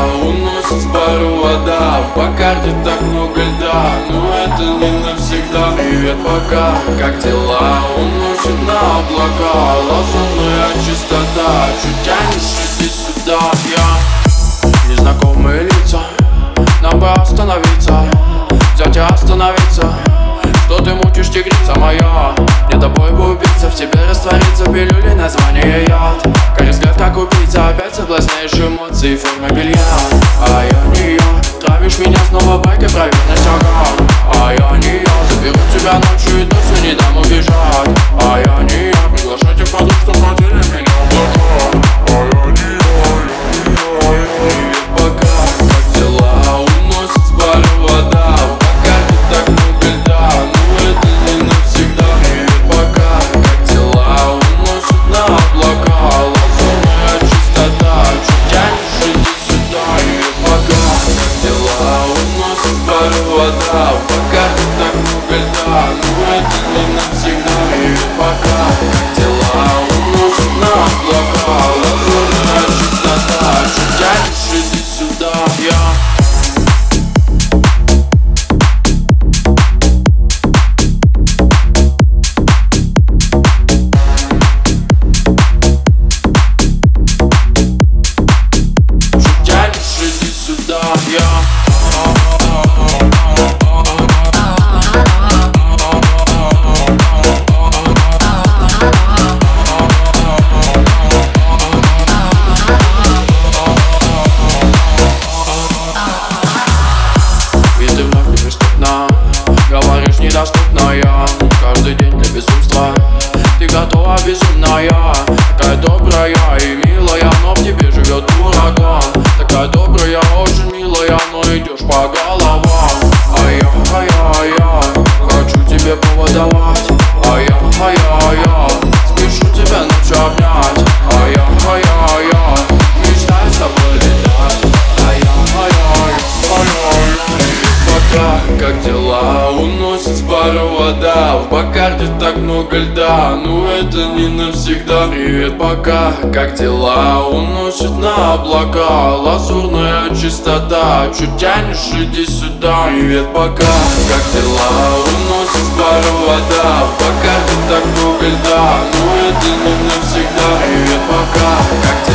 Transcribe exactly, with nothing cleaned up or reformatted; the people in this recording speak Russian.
уносит с пару вода. По карте так много льда, но это не навсегда. Привет, пока, как дела? Уносит на облака лазурная чистота. Чуть тянешь, иди сюда. Я незнакомые лица, нам бы остановиться, взять и остановиться. Что ты мучишь, тигрица моя? Мне тобой бы убиться, в тебе раствориться пилюли, название яд. Карий взгляд, как убийца, опять соблазняешь эмоции в форме белья. А я не я, травишь меня снова байкой, проверенность ага. А я не я, заберу тебя ночью и точно не дам убежать. А я не я, приглашайте подруг, что хотели меня облака. А я не я, я не я. Привет, пока, как дела? Уносит с пары вода. По карте так много льда, но это не навсегда. Привет, пока, как дела? Уносит на облака лазурная чистота. Чуть тянешь, иди сюда. Привет, пока, как дела? Уносит с пары вода. По карте так много льда, но это не навсегда. Привет, пока, как дела? Уносит на облака лазурная чистота. Чуть тянешь, иди сюда. Я говоришь недоступная, каждый день для безумства. Ты готова безумная, такая добрая и милая, но в тебе живет ураган. Такая добрая, очень милая, но идешь по головам. А я, а я, а я хочу тебе повод давать. А я, а я, а я спешу тебя ночью обнять. А я, а я, а я мечтаю с тобой летать. А я, а я, а я, а я, а я. Пока, как дела? Уносит с пары вода. По карте так много льда, но это не навсегда. Привет, пока, как дела? Уносит на облака лазурная чистота. Чуть тянешь, иди сюда. Привет, пока, как дела? Уносит с пары вода. По карте так много льда, но это не навсегда. Привет, пока, как дела?